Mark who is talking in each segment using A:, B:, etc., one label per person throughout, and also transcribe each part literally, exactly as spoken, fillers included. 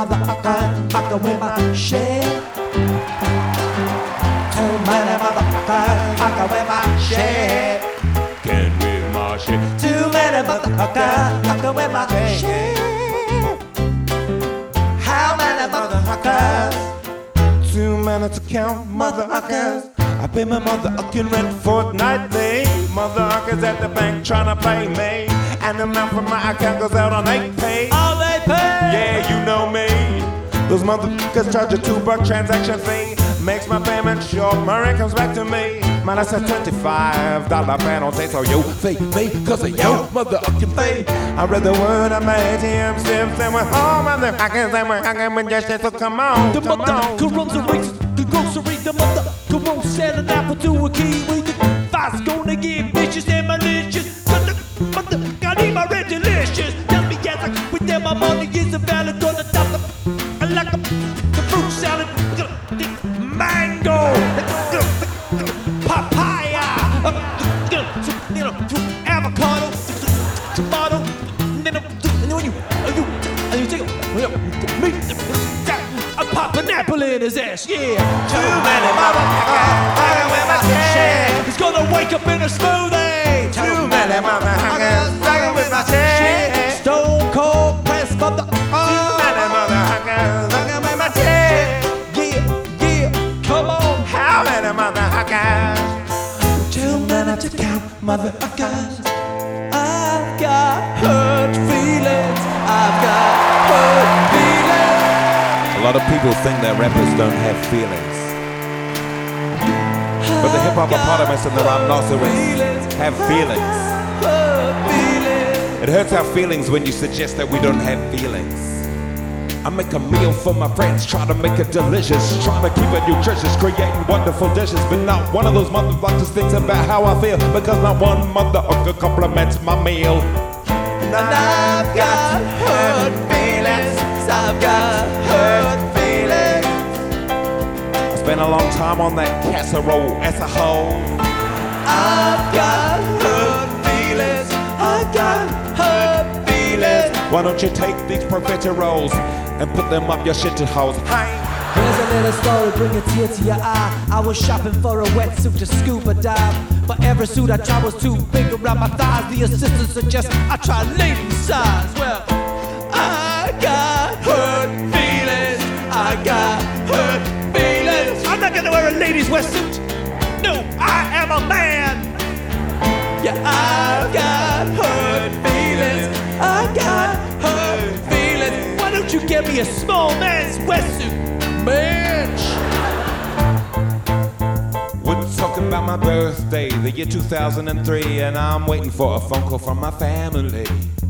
A: motherfucker, fucker with my shit. Too many motherfuckers, fucker with my shit.
B: Can with my shit.
A: Too many motherfuckers, fucker with my shit. How many motherfuckers?
B: Too many to count, motherfuckers. I pay my motherfucking rent fortnightly. Motherfuckers at the bank tryna pay me, and the amount from my account goes out on eight pay.
A: All they pay.
B: Yeah, you know me. Those motherfuckers charge a two buck transaction fee. Makes my payment short, my rent comes back to me. Man, that's a twenty-five dollar penalty. So you fake me, cause of your motherfucking fee. I read the word on my A T M slips and went home. Motherfuckers, and we're hanging with just so come on.
A: The
B: come
A: motherfucker
B: on.
A: runs a race, the grocery, the motherfucker won't sell an apple to a kiwi. The fight's gonna get vicious and malicious. Mother, mother, I need my red delicious. Tell me yes, I quit there, my money is a valid on the top of, I like a, the fruit salad, mango, papaya, you know, avocado, tomato, and then when you, you, you take a meat, I pop an apple in his ass, yeah.
B: Too many motherfuckers fucking with my shit.
A: He's gonna wake up in a smoothie.
B: Too many motherfuckers fucking with my shit.
A: Stone cold press mother.
B: Too many motherfuckers fucking with my shit.
A: Yeah, yeah, come on.
B: How many motherfuckers?
A: Too many to count, motherfuckers. I've got hurt feelings. I've got hurt feelings.
B: A lot of people think that rappers don't have feelings, but the hip hop hippopotamus and the rhinoceros have feelings. It hurts our feelings when you suggest that we don't have feelings. I make a meal for my friends, try to make it delicious, trying to keep it nutritious, creating wonderful dishes, but not one of those motherfuckers thinks about how I feel, because not one motherfucker compliments my meal.
A: And I've got hurt feelings. I've got hurt feelings.
B: I spent a long time on that casserole as a whole.
A: I've got hurt feelings. I've got hurt feelings.
B: Why don't you take these profiteroles and put them up your shit holes? Hey.
A: Here's a little story, bring a tear to your eye. I was shopping for a wetsuit to scuba dive, but every suit I tried was too big around my thighs. The assistant suggests I try lady size. Well, I got hurt feelings. I got hurt feelings. I'm not gonna wear a lady's wetsuit. No, I am a man. Yeah, I've got hurt feelings. I got hurt feelings. Why don't you get me a small man's wetsuit? Bitch.
B: We're talking about my birthday, the year two thousand three, and I'm waiting for a phone call from my family.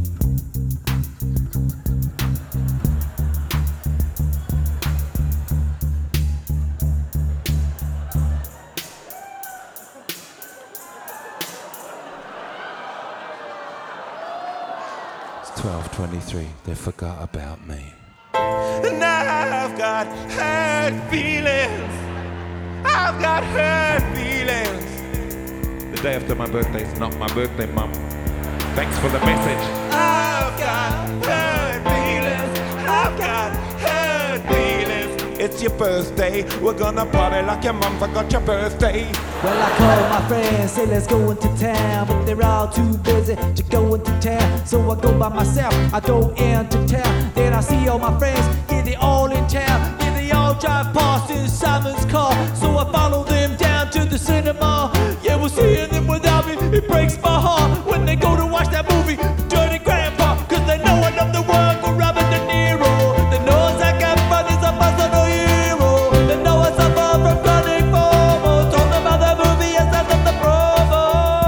B: It's twelve twenty-three, they forgot about me. And I've got hurt feelings. I've got hurt feelings. The day after my birthday is not my birthday, Mum. Thanks for the message. I've got hurt feelings. I've got hurt feelings. It's your birthday. We're gonna party like your mum forgot your birthday.
A: Well, I called my friends, say let's go into town, but they're all too busy to go into town. So I go by myself, I go into town. Then I see all my friends, yeah, they all in town. Yeah, they all drive past in Simon's car. So I follow them down to the cinema. Yeah, we're seeing them without me, it breaks my heart when they go to watch that movie, Dirty Grandpa. Cause they know I love the world for Robert De Niro. They know Zac Efron is a personal hero. They know I suffer from chronic FOMO. Told them about the movie as I love the promo.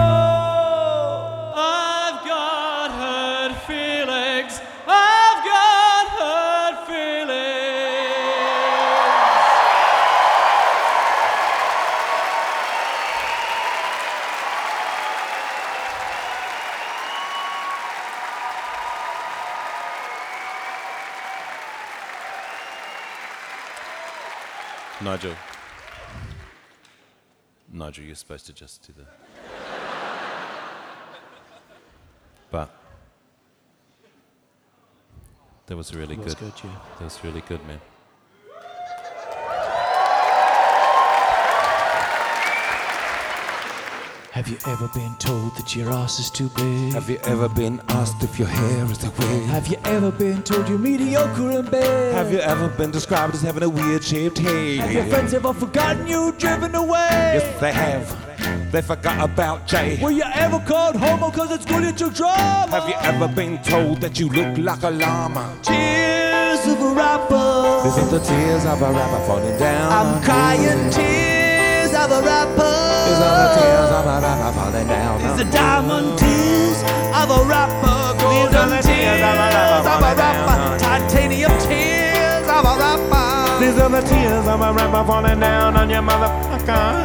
A: I've got hurt feelings. I've got hurt feelings.
B: Nigel. Nigel, you're supposed to just do the... But... That was really
A: That was
B: good.
A: good, yeah.
B: That was really good, man.
A: Have you ever been told that your ass is too big?
B: Have you ever been asked if your hair is a wig?
A: Have you ever been told you're mediocre in bed?
B: Have you ever been described as having a weird shaped head?
A: Have your friends ever forgotten you, driven away?
B: Yes, they have. They forgot about Jay.
A: Were you ever called homo cause it's good at your drama?
B: Have you ever been told that you look like a llama?
A: Tears of a rapper.
B: These are the tears of a rapper falling down.
A: I'm crying tears of a rapper.
B: These are the tears of a rapper falling down.
A: These are diamond tears of a rapper. Golden tears of a rapper. Titanium tears of a rapper.
B: These are the tears of a rapper falling down on your motherfucker.